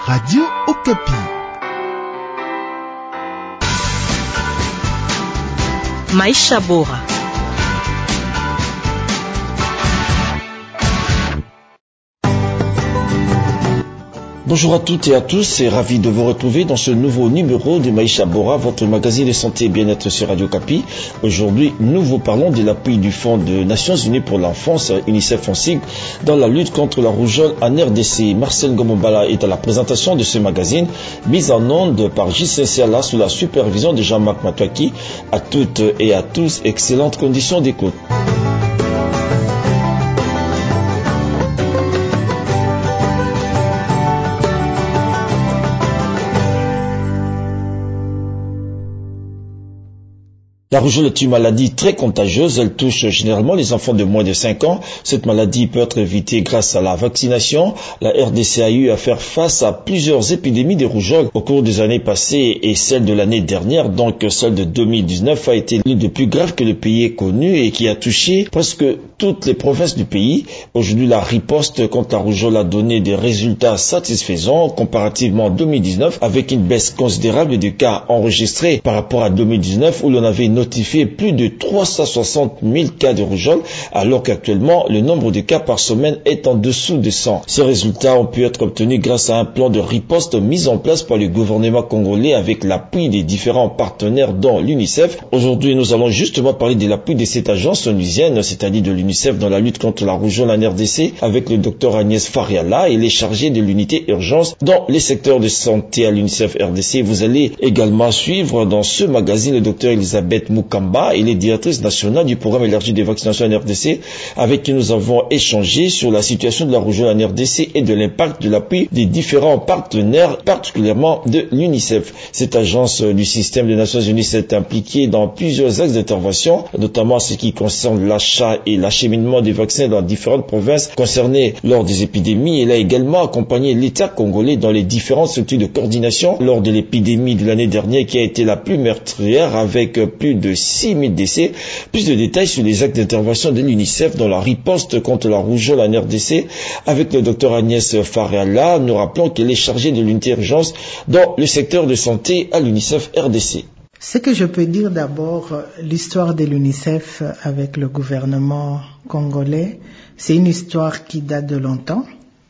Radio Okapi. Maisha bora. Bonjour à toutes et à tous, c'est ravi de vous retrouver dans ce nouveau numéro de Maisha Bora, votre magazine de santé et bien-être sur Radio Okapi. Aujourd'hui, nous vous parlons de l'appui du Fonds des Nations Unies pour l'enfance, UNICEF en sigle, dans la lutte contre la rougeole en RDC. Marcel Gomombala est à la présentation de ce magazine, mise en onde par J.C. Siala sous la supervision de Jean-Marc Matouaki. À toutes et à tous, excellentes conditions d'écoute. La rougeole est une maladie très contagieuse. Elle touche généralement les enfants de moins de 5 ans. Cette maladie peut être évitée grâce à la vaccination. La RDC a eu à faire face à plusieurs épidémies de rougeole au cours des années passées et celle de l'année dernière, donc celle de 2019, a été l'une des plus graves que le pays ait connue et qui a touché presque toutes les provinces du pays. Aujourd'hui, la riposte contre la rougeole a donné des résultats satisfaisants comparativement à 2019, avec une baisse considérable de cas enregistrés par rapport à 2019 où l'on avait notifié plus de 360 000 cas de rougeole, alors qu'actuellement, le nombre de cas par semaine est en dessous de 100. Ces résultats ont pu être obtenus grâce à un plan de riposte mis en place par le gouvernement congolais avec l'appui des différents partenaires dont l'UNICEF. Aujourd'hui, nous allons justement parler de l'appui de cette agence onusienne, c'est-à-dire de l'UNICEF dans la lutte contre la rougeole en RDC, avec le docteur Agnès Fariala. Il est chargé de l'unité urgence dans les secteurs de santé à l'UNICEF RDC. Vous allez également suivre dans ce magazine le docteur Elisabeth Mukamba, elle est directrice nationale du programme élargi de vaccination en RDC, avec qui nous avons échangé sur la situation de la rougeole en RDC et de l'impact de l'appui des différents partenaires, particulièrement de l'UNICEF. Cette agence du système des Nations Unies s'est impliquée dans plusieurs axes d'intervention, notamment ce qui concerne l'achat et l'acheminement des vaccins dans différentes provinces concernées lors des épidémies. Elle a également accompagné l'État congolais dans les différentes structures de coordination lors de l'épidémie de l'année dernière qui a été la plus meurtrière avec plus de 6 000 décès. Plus de détails sur les actes d'intervention de l'UNICEF dans la riposte contre la rougeole en RDC avec le docteur Agnès Fariala. Nous rappelons qu'elle est chargée de l'unité urgence dans le secteur de santé à l'UNICEF RDC. Ce que je peux dire d'abord, l'histoire de l'UNICEF avec le gouvernement congolais, c'est une histoire qui date de longtemps.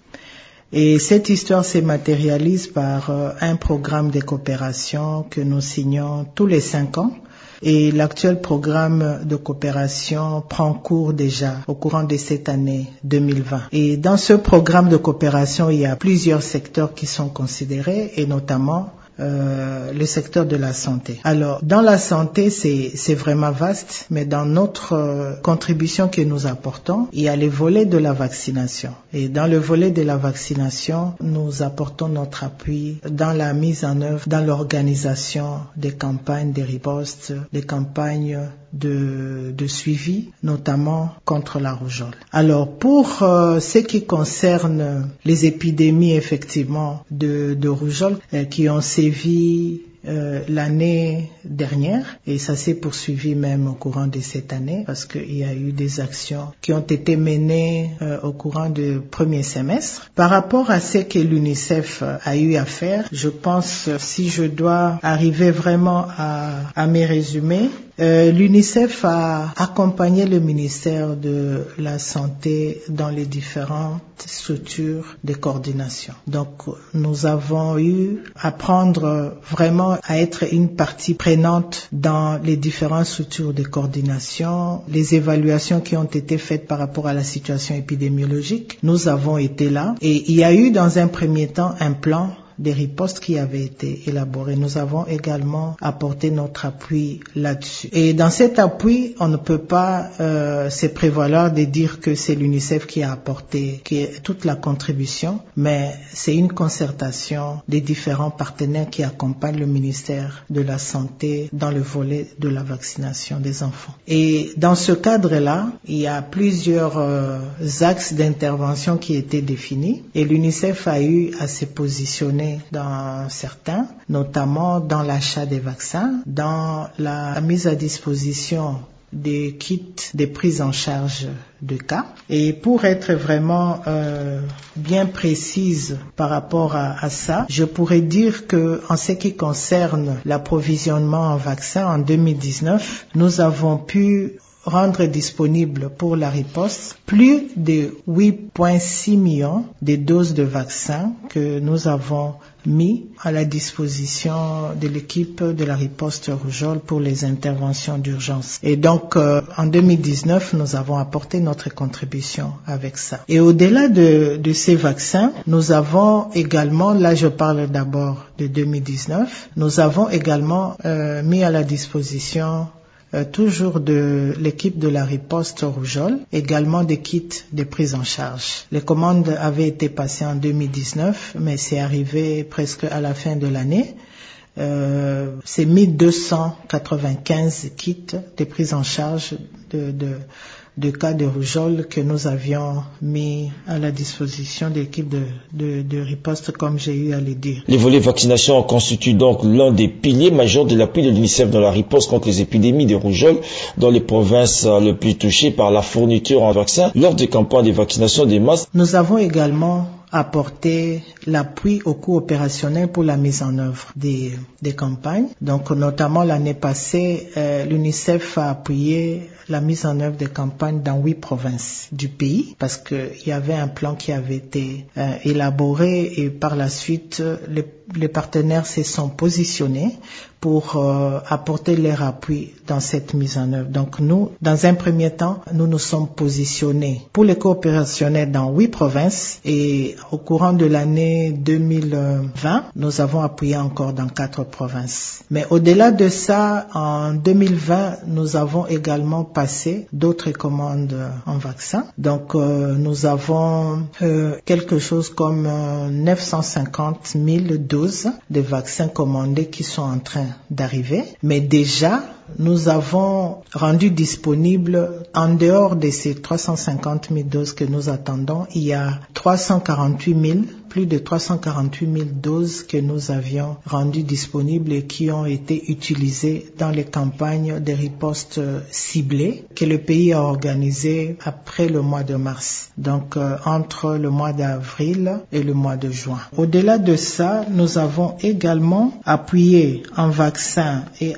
Et cette histoire se matérialise par un programme de coopération que nous signons tous les 5 ans. Et l'actuel programme de coopération prend cours déjà au courant de cette année 2020. Et dans ce programme de coopération, il y a plusieurs secteurs qui sont considérés, et notamment le secteur de la santé. Alors, dans la santé, c'est vraiment vaste, mais dans notre contribution que nous apportons, il y a le volet de la vaccination. Et dans le volet de la vaccination, nous apportons notre appui dans la mise en œuvre, dans l'organisation des campagnes de riposte, des campagnes de suivi, notamment contre la rougeole. Alors, pour ce qui concerne les épidémies, effectivement, de rougeole qui ont sévi l'année dernière, et ça s'est poursuivi même au courant de cette année parce qu'il y a eu des actions qui ont été menées au courant du premier semestre. Par rapport à ce que l'UNICEF a eu à faire, je pense, si je dois arriver vraiment à mes résumés, l'UNICEF a accompagné le ministère de la Santé dans les différentes structures de coordination. Donc, nous avons eu à prendre vraiment à être une partie prenante dans les différentes structures de coordination, les évaluations qui ont été faites par rapport à la situation épidémiologique. Nous avons été là et il y a eu dans un premier temps un plan des ripostes qui avaient été élaborées. Nous avons également apporté notre appui là-dessus. Et dans cet appui, on ne peut pas se prévaloir de dire que c'est l'UNICEF qui a apporté toute la contribution, mais c'est une concertation des différents partenaires qui accompagnent le ministère de la Santé dans le volet de la vaccination des enfants. Et dans ce cadre-là, il y a plusieurs axes d'intervention qui étaient définis et l'UNICEF a eu à se positionner dans certains, notamment dans l'achat des vaccins, dans la mise à disposition des kits de prise en charge de cas. Et pour être vraiment bien précise par rapport à ça, je pourrais dire que en ce qui concerne l'approvisionnement en vaccins en 2019, nous avons pu rendre disponible pour la riposte plus de 8,6 millions de doses de vaccins que nous avons mis à la disposition de l'équipe de la riposte rougeole pour les interventions d'urgence. Et donc, en 2019, nous avons apporté notre contribution avec ça. Et au-delà de ces vaccins, nous avons également, là je parle d'abord de 2019, nous avons également mis à la disposition toujours de l'équipe de la riposte rougeole, également des kits de prise en charge. Les commandes avaient été passées en 2019, mais c'est arrivé presque à la fin de l'année. C'est 1295 kits de prise en charge de cas de rougeole que nous avions mis à la disposition de l'équipe de riposte, comme j'ai eu à le dire. Les volets vaccination constituent donc l'un des piliers majeurs de l'appui de l'UNICEF dans la riposte contre les épidémies de rougeole dans les provinces les plus touchées par la fourniture en vaccins lors des campagnes de vaccination des masses. Nous avons également apporter l'appui au coût opérationnel pour la mise en œuvre des campagnes. Donc, notamment l'année passée, l'UNICEF a appuyé la mise en œuvre des campagnes dans 8 provinces du pays parce qu'il y avait un plan qui avait été élaboré et par la suite, les partenaires se sont positionnés pour apporter leur appui dans cette mise en œuvre. Donc nous, dans un premier temps, nous nous sommes positionnés pour les coopérationnels dans 8 provinces et au courant de l'année 2020, nous avons appuyé encore dans 4 provinces. Mais au-delà de ça, en 2020, nous avons également passé d'autres commandes en vaccins. Donc nous avons quelque chose comme 950 000 doses de vaccins commandés qui sont en train d'arriver, mais déjà nous avons rendu disponible, en dehors de ces 350 000 doses que nous attendons, il y a plus de 348 000 doses que nous avions rendues disponibles et qui ont été utilisées dans les campagnes de riposte ciblées que le pays a organisées après le mois de mars, donc entre le mois d'avril et le mois de juin. Au-delà de ça, nous avons également appuyé en vaccins et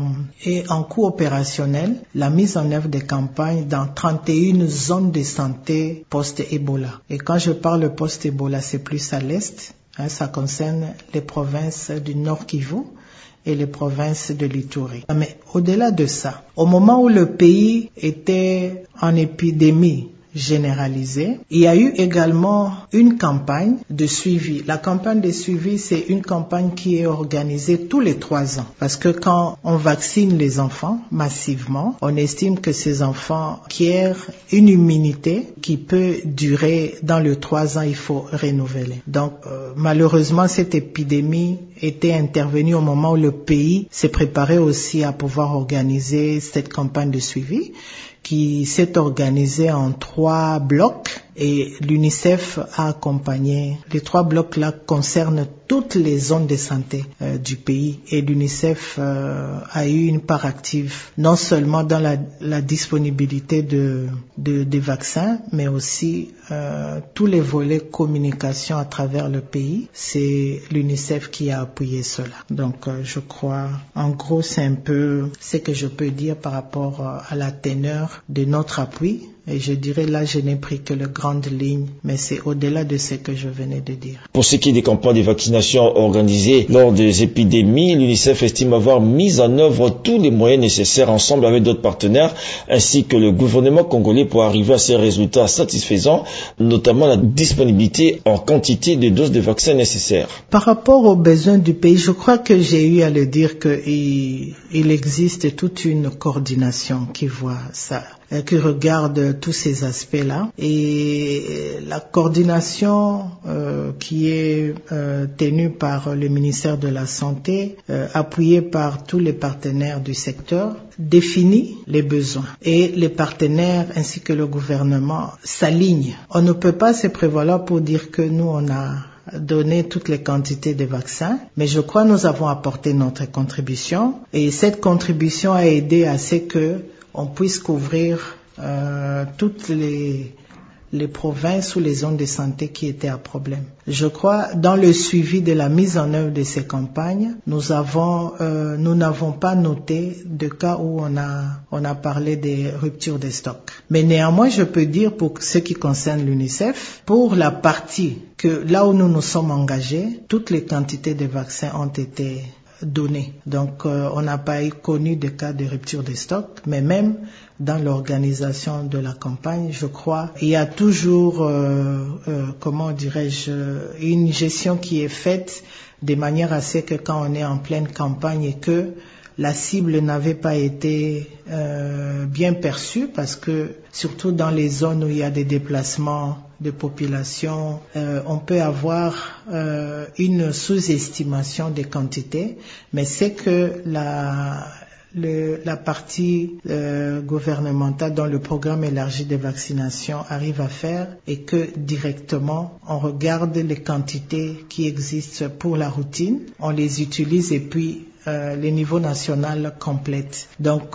en coût opérationnel la mise en œuvre des campagnes dans 31 zones de santé post-Ebola. Et quand je parle post-Ebola, c'est plus à l'est, ça concerne les provinces du Nord Kivu et les provinces de l'Ituri. Mais au-delà de ça, au moment où le pays était en épidémie généralisée, il y a eu également une campagne de suivi. La campagne de suivi, c'est une campagne qui est organisée tous les 3 ans. Parce que quand on vaccine les enfants massivement, on estime que ces enfants acquièrent une immunité qui peut durer dans les 3 ans, il faut renouveler. Donc, malheureusement, cette épidémie était intervenue au moment où le pays s'est préparé aussi à pouvoir organiser cette campagne de suivi qui s'est organisée en 3 blocs et l'UNICEF a accompagné. Les 3 blocs-là concernent toutes les zones de santé du pays et l'UNICEF a eu une part active, non seulement dans la disponibilité des vaccins, mais aussi tous les volets communication à travers le pays. C'est l'UNICEF qui a appuyé cela. Donc je crois, en gros, c'est un peu ce que je peux dire par rapport à la teneur de notre appui. Et je dirais là, je n'ai pris que les grandes lignes, mais c'est au-delà de ce que je venais de dire. Pour ce qui est des campagnes de vaccination organisées lors des épidémies, l'UNICEF estime avoir mis en œuvre tous les moyens nécessaires ensemble avec d'autres partenaires, ainsi que le gouvernement congolais pour arriver à ces résultats satisfaisants, notamment la disponibilité en quantité de doses de vaccins nécessaires. Par rapport aux besoins du pays, je crois que j'ai eu à le dire qu'il existe toute une coordination qui voit ça, qui regarde tous ces aspects-là. Et la coordination qui est tenue par le ministère de la Santé, appuyée par tous les partenaires du secteur, définit les besoins. Et les partenaires ainsi que le gouvernement s'alignent. On ne peut pas se prévaloir pour dire que nous, on a donné toutes les quantités de vaccins, mais je crois que nous avons apporté notre contribution et cette contribution a aidé à ce que on puisse couvrir toutes les provinces ou les zones de santé qui étaient à problème. Je crois, dans le suivi de la mise en œuvre de ces campagnes, nous n'avons pas noté de cas où on a parlé des ruptures de stock. Mais néanmoins, je peux dire pour ce qui concerne l'UNICEF, pour la partie que là où nous nous sommes engagés, toutes les quantités de vaccins ont été données. Donc, on n'a pas connu de cas de rupture de stock, mais même dans l'organisation de la campagne, je crois, il y a toujours, une gestion qui est faite de manière à ce que quand on est en pleine campagne et que la cible n'avait pas été bien perçue, parce que surtout dans les zones où il y a des déplacements de population, on peut avoir une sous-estimation des quantités, mais c'est que la partie gouvernementale dans le programme élargi de vaccination arrive à faire et que directement on regarde les quantités qui existent pour la routine, on les utilise et puis les niveaux national complètent. Donc,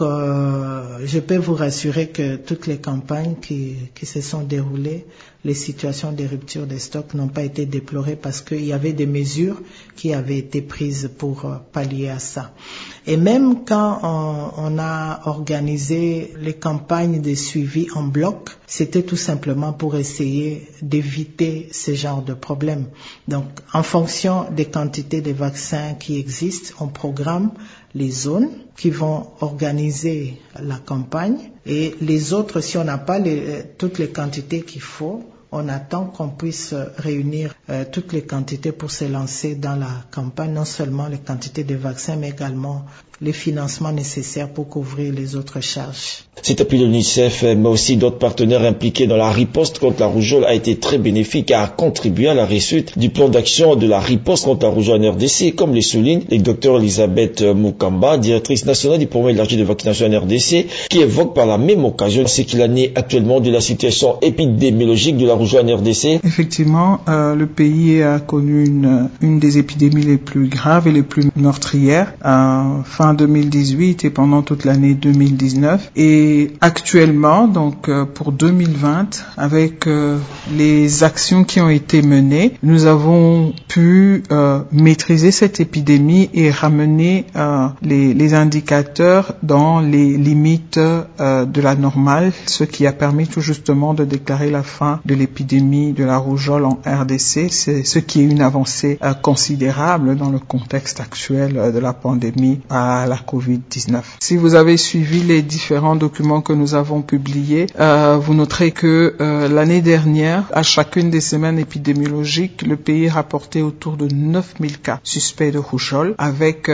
je peux vous rassurer que toutes les campagnes qui se sont déroulées, les situations de rupture de stock n'ont pas été déplorées parce qu'il y avait des mesures qui avaient été prises pour pallier à ça. Et même quand on a organisé les campagnes de suivi en bloc, c'était tout simplement pour essayer d'éviter ce genre de problème. Donc, en fonction des quantités de vaccins qui existent, on programme les zones qui vont organiser la campagne et les autres, si on n'a pas toutes les quantités qu'il faut, on attend qu'on puisse réunir toutes les quantités pour se lancer dans la campagne, non seulement les quantités de vaccins, mais également les financements nécessaires pour couvrir les autres charges. Cet appui de l'UNICEF, mais aussi d'autres partenaires impliqués dans la riposte contre la rougeole a été très bénéfique et a contribué à la réussite du plan d'action de la riposte contre la rougeole en RDC, comme le souligne le Dr Elisabeth Mukamba, directrice nationale du programme élargi de vaccination en RDC, qui évoque par la même occasion ce qu'il en est actuellement de la situation épidémiologique de la rougeole en RDC. Effectivement, le pays a connu une des épidémies les plus graves et les plus meurtrières fin 2018 et pendant toute l'année 2019. Et actuellement, donc pour 2020, avec les actions qui ont été menées, nous avons pu maîtriser cette épidémie et ramener les indicateurs dans les limites de la normale, ce qui a permis tout justement de déclarer la fin de l'épidémie de la rougeole en RDC. C'est ce qui est une avancée considérable dans le contexte actuel de la pandémie à la COVID-19. Si vous avez suivi les différents documents que nous avons publiés, vous noterez que l'année dernière, à chacune des semaines épidémiologiques, le pays rapportait autour de 9000 cas suspects de rougeole, avec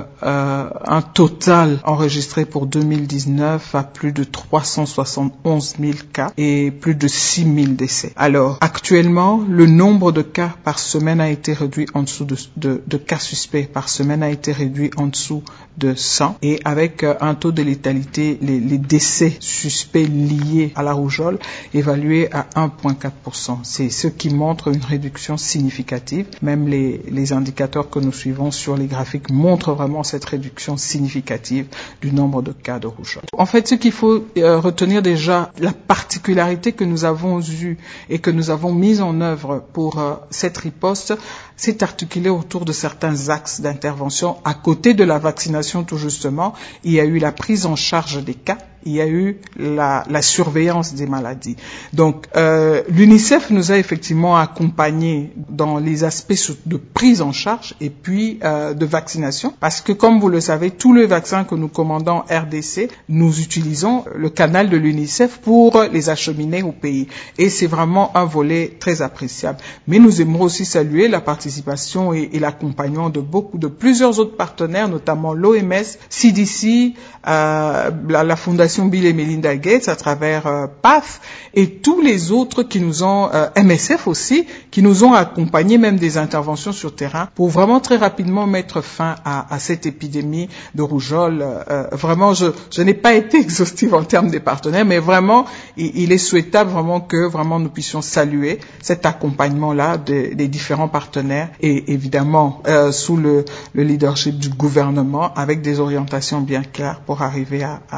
un total enregistré pour 2019 à plus de 371 000 cas et plus de 6 000 décès. Alors, actuellement, le nombre de cas par semaine a été réduit en dessous de cas suspects par semaine a été réduit en dessous de 100 et avec un taux de létalité, les décès suspects liés à la rougeole évalués à 1,4%. C'est ce qui montre une réduction significative. Même les indicateurs que nous suivons sur les graphiques montrent vraiment cette réduction significative du nombre de cas de rougeole. En fait, ce qu'il faut retenir déjà, la particularité que nous avons eue et que nous avons mise en œuvre pour cette riposte, s'est articulé autour de certains axes d'intervention. À côté de la vaccination, tout justement, il y a eu la prise en charge des cas, il y a eu la surveillance des maladies. Donc, l'UNICEF nous a effectivement accompagnés dans les aspects de prise en charge et puis de vaccination, parce que comme vous le savez, tous les vaccins que nous commandons RDC, nous utilisons le canal de l'UNICEF pour les acheminer au pays. Et c'est vraiment un volet très appréciable. Mais nous aimerons aussi saluer la participation et l'accompagnement de plusieurs autres partenaires, notamment l'OMS, CDC, la Fondation Bill et Melinda Gates à travers PATH et tous les autres qui nous ont, MSF aussi, qui nous ont accompagnés, même des interventions sur terrain, pour vraiment très rapidement mettre fin à cette épidémie de rougeole. Vraiment, je n'ai pas été exhaustive en termes des partenaires, mais vraiment, il est souhaitable vraiment que vraiment nous puissions saluer cet accompagnement-là des différents partenaires et évidemment sous le leadership du gouvernement avec des orientations bien claires pour arriver à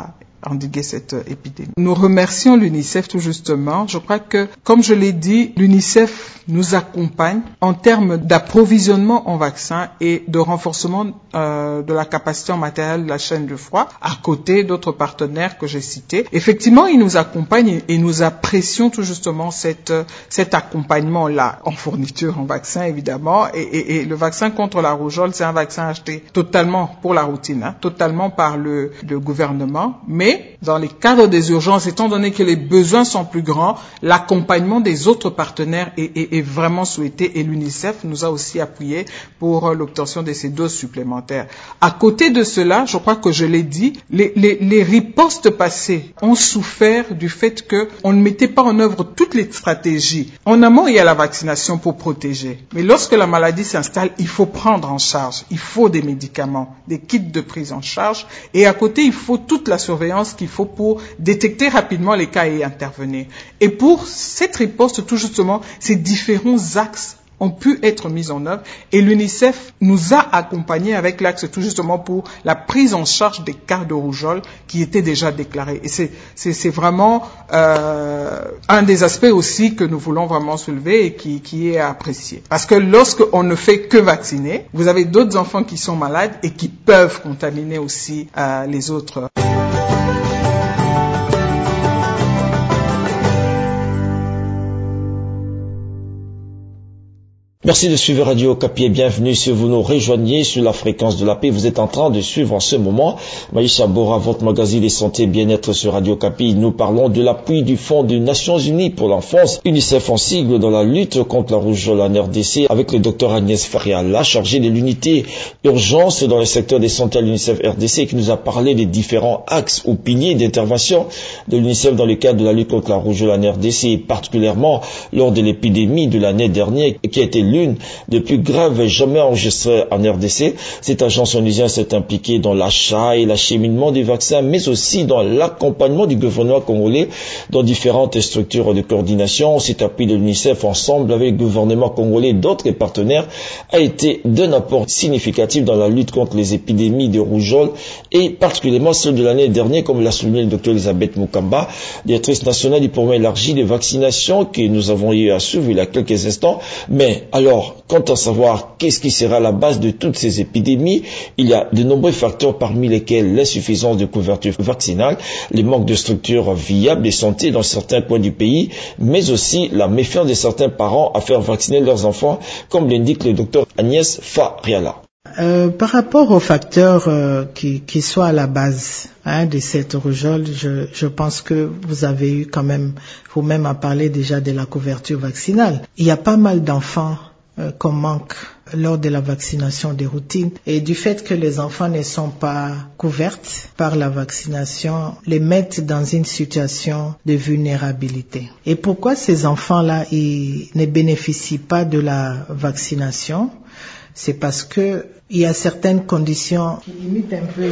endiguer cette épidémie. Nous remercions l'UNICEF tout justement. Je crois que, comme je l'ai dit, l'UNICEF nous accompagne en termes d'approvisionnement en vaccins et de renforcement de la capacité en matériel de la chaîne du froid, à côté d'autres partenaires que j'ai cités. Effectivement, ils nous accompagnent et nous apprécions tout justement cet accompagnement-là, en fourniture, en vaccin évidemment. Et le vaccin contre la rougeole, c'est un vaccin acheté totalement pour la routine, totalement par le gouvernement. Mais dans les cadres des urgences, étant donné que les besoins sont plus grands, l'accompagnement des autres partenaires est vraiment souhaité et l'UNICEF nous a aussi appuyé pour l'obtention de ces doses supplémentaires. À côté de cela, je crois que je l'ai dit, les ripostes passées ont souffert du fait qu'on ne mettait pas en œuvre toutes les stratégies. En amont, il y a la vaccination pour protéger. Mais lorsque la maladie s'installe, il faut prendre en charge. Il faut des médicaments, des kits de prise en charge. Et à côté, il faut toute la surveillance qu'il faut pour détecter rapidement les cas et intervenir. Et pour cette riposte, tout justement, ces différents axes ont pu être mis en œuvre et l'UNICEF nous a accompagnés avec l'axe tout justement pour la prise en charge des cas de rougeole qui étaient déjà déclarés. Et c'est vraiment un des aspects aussi que nous voulons vraiment soulever et qui est apprécié. Parce que lorsqu'on ne fait que vacciner, vous avez d'autres enfants qui sont malades et qui peuvent contaminer aussi les autres. Merci de suivre Radio Okapi et bienvenue si vous nous rejoignez sur la fréquence de la paix. Vous êtes en train de suivre en ce moment Maïcha Bora, votre magazine des santé et bien-être sur Radio Okapi. Nous parlons de l'appui du Fonds des Nations Unies pour l'enfance, UNICEF en sigle, dans la lutte contre la rougeole en RDC avec le Dr Agnès Fariala, chargé de l'unité urgence dans le secteur des santé à l'UNICEF RDC, qui nous a parlé des différents axes ou piliers d'intervention de l'UNICEF dans le cadre de la lutte contre la rougeole en RDC et particulièrement lors de l'épidémie de l'année dernière qui a été l'une des plus graves jamais enregistrées en RDC. Cette agence onusienne s'est impliquée dans l'achat et l'acheminement des vaccins, mais aussi dans l'accompagnement du gouvernement congolais dans différentes structures de coordination. Cet appui de l'UNICEF, ensemble avec le gouvernement congolais et d'autres partenaires, a été d'un apport significatif dans la lutte contre les épidémies de rougeole et particulièrement celle de l'année dernière, comme l'a souligné le Dr Elisabeth Mukamba, directrice nationale du programme élargi de vaccination que nous avons eu à suivre il y a quelques instants. Mais alors, quant à savoir qu'est-ce qui sera la base de toutes ces épidémies, il y a de nombreux facteurs parmi lesquels l'insuffisance de couverture vaccinale, le manque de structures viables de santé dans certains coins du pays, mais aussi la méfiance de certains parents à faire vacciner leurs enfants, comme l'indique le docteur Agnès Fariala. Par rapport aux facteurs qui soient à la base de cette rougeole, je pense que vous avez eu quand même, vous-même à parler déjà de la couverture vaccinale. Il y a pas mal d'enfants qu'on manque lors de la vaccination des routines et du fait que les enfants ne sont pas couvertes par la vaccination, les mettent dans une situation de vulnérabilité. Et pourquoi ces enfants-là ils ne bénéficient pas de la vaccination? C'est parce que il y a certaines conditions qui limitent un peu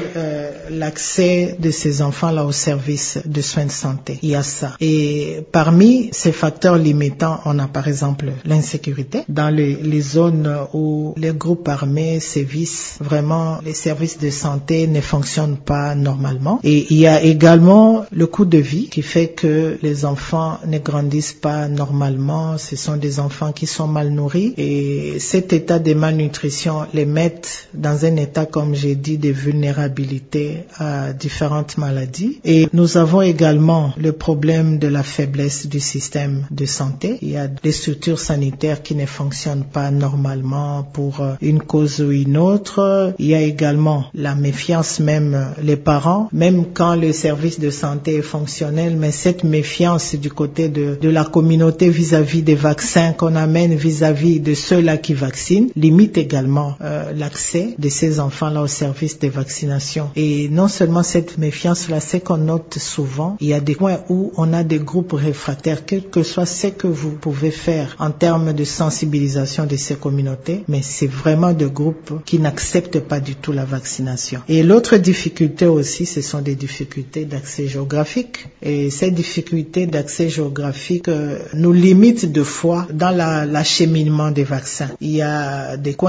l'accès de ces enfants-là aux services de soins de santé. Il y a ça. Et parmi ces facteurs limitants, on a par exemple l'insécurité. Dans les zones où les groupes armés sévissent, vraiment les services de santé ne fonctionnent pas normalement. Et il y a également le coût de vie qui fait que les enfants ne grandissent pas normalement. Ce sont des enfants qui sont mal nourris et cet état de malnutrition les met dans un état, comme j'ai dit, de vulnérabilité à différentes maladies. Et nous avons également le problème de la faiblesse du système de santé. Il y a des structures sanitaires qui ne fonctionnent pas normalement pour une cause ou une autre. Il y a également la méfiance, même les parents, même quand le service de santé est fonctionnel, mais cette méfiance du côté de la communauté vis-à-vis des vaccins qu'on amène vis-à-vis de ceux-là qui vaccinent, limite également l'accès de ces enfants-là au service de vaccination. Et non seulement cette méfiance-là, c'est qu'on note souvent, il y a des points où on a des groupes réfractaires, quel que soit ce que vous pouvez faire en termes de sensibilisation de ces communautés, mais c'est vraiment des groupes qui n'acceptent pas du tout la vaccination. Et l'autre difficulté aussi, ce sont des difficultés d'accès géographique. Et ces difficultés d'accès géographique nous limitent de fois dans l'acheminement des vaccins. Il y a des coins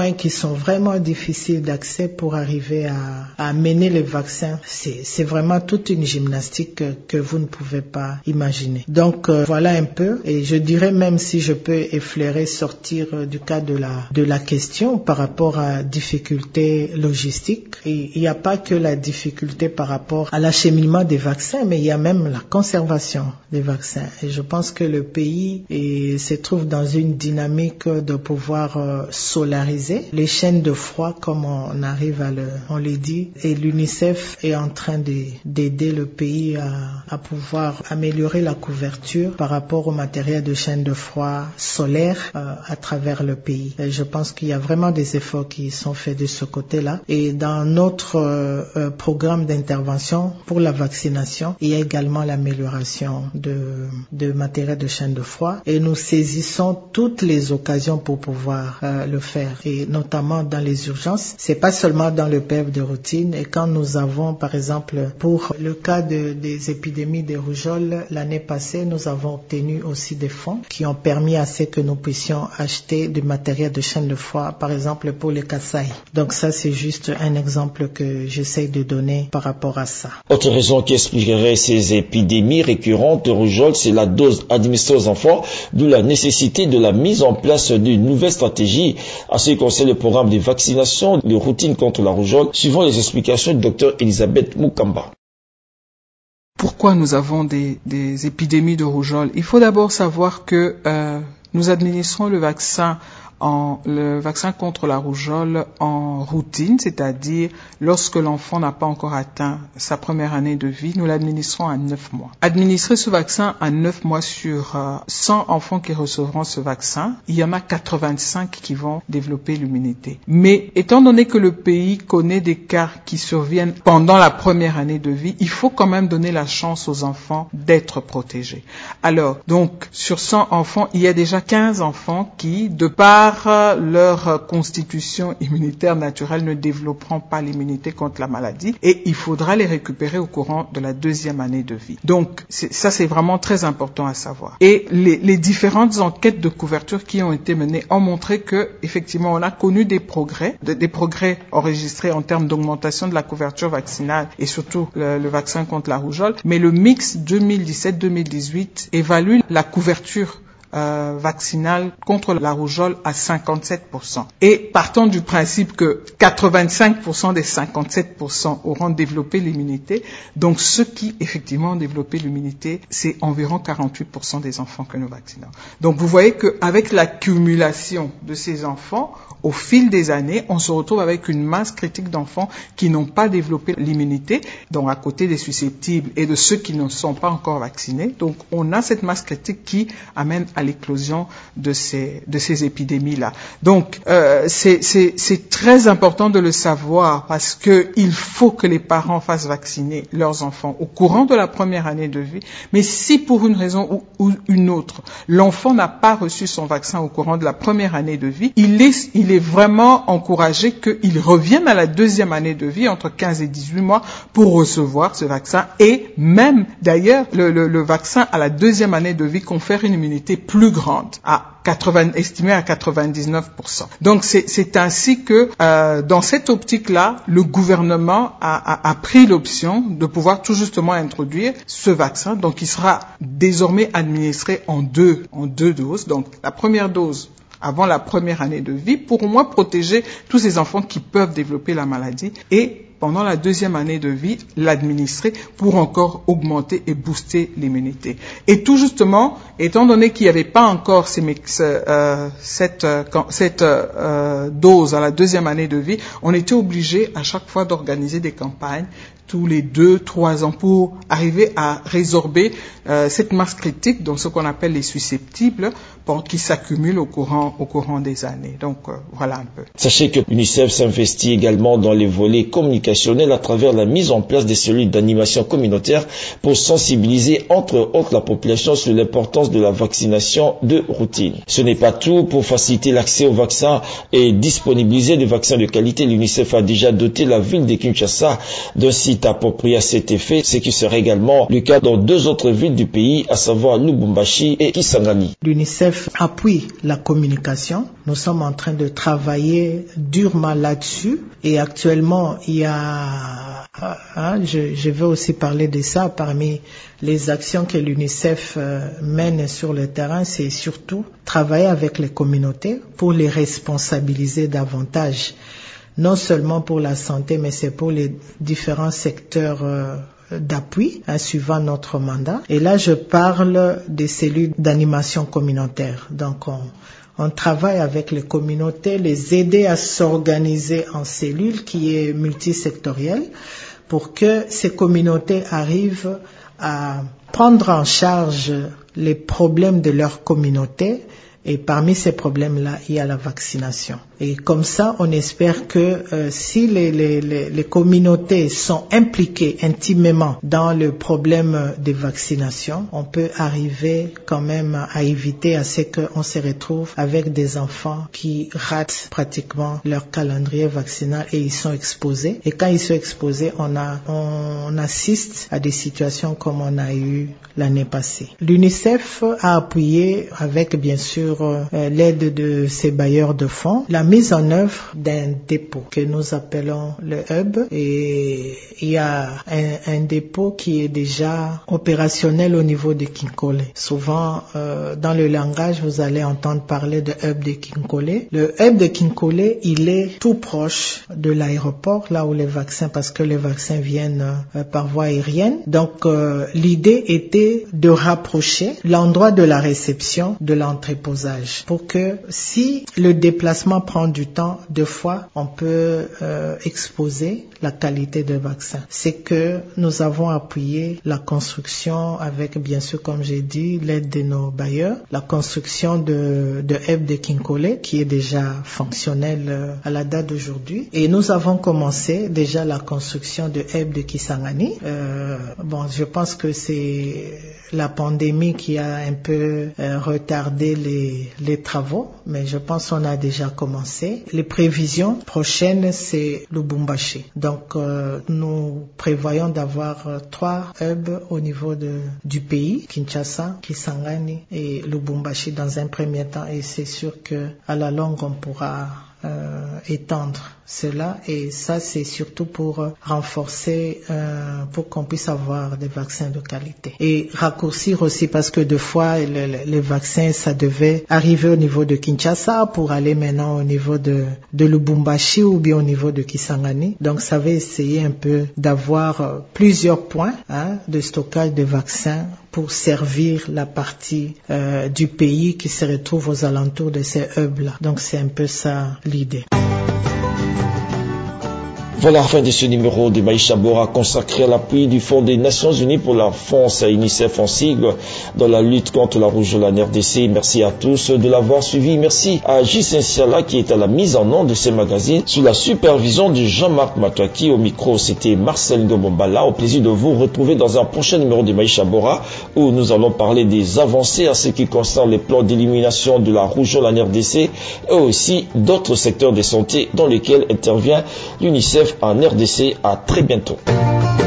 points qui sont vraiment difficiles d'accès pour arriver à mener les vaccins. C'est vraiment toute une gymnastique que vous ne pouvez pas imaginer. Donc voilà un peu, et je dirais, même si je peux effleurer, sortir du cas de la question par rapport à difficultés logistiques. Et il n'y a pas que la difficulté par rapport à l'acheminement des vaccins, mais il y a même la conservation des vaccins. Et je pense que le pays se trouve dans une dynamique de pouvoir solariser les chaînes de froid, comme on le dit, et l'UNICEF est en train d'aider le pays à pouvoir améliorer la couverture par rapport au matériel de chaîne de froid solaire à travers le pays. Et je pense qu'il y a vraiment des efforts qui sont faits de ce côté-là. Et dans notre programme d'intervention pour la vaccination, il y a également l'amélioration de matériel de chaîne de froid, et nous saisissons toutes les occasions pour pouvoir le faire, et notamment dans les urgences. C'est pas seulement dans le PEV de routine. Et quand nous avons, par exemple, pour le cas des épidémies de rougeole, l'année passée, nous avons obtenu aussi des fonds qui ont permis à ce que nous puissions acheter du matériel de chaîne de froid, par exemple pour les Kasaï. Donc ça, c'est juste un exemple que j'essaie de donner par rapport à ça. Autre raison qui expliquerait ces épidémies récurrentes de rougeole, c'est la dose administrée aux enfants, d'où la nécessité de la mise en place d'une nouvelle stratégie à ce qui concerne le programme de vaccination de routine contre la rougeole, suivant les explications du Dr Elisabeth Mukamba. Pourquoi nous avons des épidémies de rougeole? Il faut d'abord savoir que nous administrons le vaccin contre la rougeole en routine, c'est-à-dire lorsque l'enfant n'a pas encore atteint sa première année de vie, nous l'administrons à 9 mois. Administrer ce vaccin à 9 mois sur 100 enfants qui recevront ce vaccin, il y en a 85 qui vont développer l'immunité. Mais étant donné que le pays connaît des cas qui surviennent pendant la première année de vie, il faut quand même donner la chance aux enfants d'être protégés. Alors, donc, sur 100 enfants, il y a déjà 15 enfants qui, de par leur constitution immunitaire naturelle, ne développeront pas l'immunité contre la maladie, et il faudra les récupérer au courant de la deuxième année de vie. Donc, ça c'est vraiment très important à savoir. Et les différentes enquêtes de couverture qui ont été menées ont montré que, effectivement, on a connu des progrès enregistrés en termes d'augmentation de la couverture vaccinale et surtout le vaccin contre la rougeole. Mais le mix 2017-2018 évalue la couverture vaccinale contre la rougeole à 57%. Et partant du principe que 85% des 57% auront développé l'immunité, donc ceux qui effectivement ont développé l'immunité, c'est environ 48% des enfants que nous vaccinons. Donc vous voyez qu'avec l'accumulation de ces enfants, au fil des années, on se retrouve avec une masse critique d'enfants qui n'ont pas développé l'immunité, donc à côté des susceptibles et de ceux qui ne sont pas encore vaccinés. Donc on a cette masse critique qui amène à l'éclosion de ces épidémies-là. Donc c'est très important de le savoir, parce que il faut que les parents fassent vacciner leurs enfants au courant de la première année de vie. Mais si pour une raison ou une autre, l'enfant n'a pas reçu son vaccin au courant de la première année de vie, il est vraiment encouragé qu'il revienne à la deuxième année de vie, entre 15 et 18 mois, pour recevoir ce vaccin. Et même, d'ailleurs, le vaccin à la deuxième année de vie confère une immunité plus grande, estimée à 99%. Donc c'est ainsi que dans cette optique-là, le gouvernement a pris l'option de pouvoir tout justement introduire ce vaccin. Donc il sera désormais administré en deux doses. Donc la première dose avant la première année de vie, pour au moins protéger tous ces enfants qui peuvent développer la maladie, et pendant la deuxième année de vie, l'administrer pour encore augmenter et booster l'immunité. Et tout justement, étant donné qu'il n'y avait pas encore cette dose à la deuxième année de vie, on était obligé à chaque fois d'organiser des campagnes tous les 2-3 ans pour arriver à résorber cette masse critique, donc ce qu'on appelle les susceptibles, qui s'accumulent au courant des années. Donc voilà un peu. Sachez que l'UNICEF s'investit également dans les volets communicationnels à travers la mise en place des cellules d'animation communautaire pour sensibiliser entre autres la population sur l'importance de la vaccination de routine. Ce n'est pas tout. Pour faciliter l'accès aux vaccins et disponibiliser des vaccins de qualité, l'UNICEF a déjà doté la ville de Kinshasa d'un site site approprié à cet effet, ce qui serait également le cas dans 2 autres villes du pays, à savoir Lubumbashi et Kisangani. L'UNICEF appuie la communication. Nous sommes en train de travailler durement là-dessus et actuellement il y a, je vais aussi parler de ça, parmi les actions que l'UNICEF mène sur le terrain, c'est surtout travailler avec les communautés pour les responsabiliser davantage, non seulement pour la santé, mais c'est pour les différents secteurs d'appui, suivant notre mandat. Et là, je parle des cellules d'animation communautaire. Donc, on travaille avec les communautés, les aider à s'organiser en cellules qui est multisectorielle pour que ces communautés arrivent à prendre en charge les problèmes de leur communauté. Et parmi ces problèmes-là, il y a la vaccination. Et comme ça, on espère que si les communautés sont impliquées intimement dans le problème des vaccinations, on peut arriver quand même à éviter à ce qu'on se retrouve avec des enfants qui ratent pratiquement leur calendrier vaccinal et ils sont exposés. Et quand ils sont exposés, on assiste à des situations comme on a eu l'année passée. L'UNICEF a appuyé avec bien sûr l'aide de ses bailleurs de fonds, la mise en œuvre d'un dépôt que nous appelons le hub, et il y a un dépôt qui est déjà opérationnel au niveau de Kinkole. Souvent, dans le langage, vous allez entendre parler de hub de Kinkole. Le hub de Kinkole, il est tout proche de l'aéroport, là où les vaccins, parce que les vaccins viennent par voie aérienne. Donc, l'idée était de rapprocher l'endroit de la réception de l'entreposage, pour que si le déplacement prend du temps, deux fois, on peut exposer la qualité de vaccin. C'est que nous avons appuyé la construction avec, bien sûr, comme j'ai dit, l'aide de nos bailleurs, la construction de hub de Kinkole, qui est déjà fonctionnel à la date d'aujourd'hui. Et nous avons commencé déjà la construction de hub de Kisangani. Je pense que c'est la pandémie qui a un peu retardé les travaux, mais je pense qu'on a déjà commencé. Les prévisions prochaines, c'est Lubumbashi. Donc, nous prévoyons d'avoir 3 hubs au niveau du pays, Kinshasa, Kisangani et Lubumbashi dans un premier temps. Et c'est sûr que à la longue, on pourra étendre cela, et ça c'est surtout pour renforcer, pour qu'on puisse avoir des vaccins de qualité et raccourcir aussi, parce que deux fois les vaccins ça devait arriver au niveau de Kinshasa pour aller maintenant au niveau de Lubumbashi ou bien au niveau de Kisangani. Donc ça va essayer un peu d'avoir plusieurs points de stockage de vaccins pour servir la partie du pays qui se retrouve aux alentours de ces hubs-là. Donc c'est un peu ça l'idée. Voilà la fin de ce numéro de Maïcha Bora consacré à l'appui du Fonds des Nations Unies pour l'enfance à UNICEF en sigle dans la lutte contre la rougeole en RDC. Merci à tous de l'avoir suivi. Merci à J. Siala qui est à la mise en onde de ces magazines sous la supervision de Jean-Marc Matouaki. Au micro, c'était Marcel Ngobombala. Au plaisir de vous retrouver dans un prochain numéro de Maïcha Bora où nous allons parler des avancées en ce qui concerne les plans d'élimination de la rougeole en RDC et aussi d'autres secteurs de santé dans lesquels intervient l'UNICEF en RDC. À très bientôt.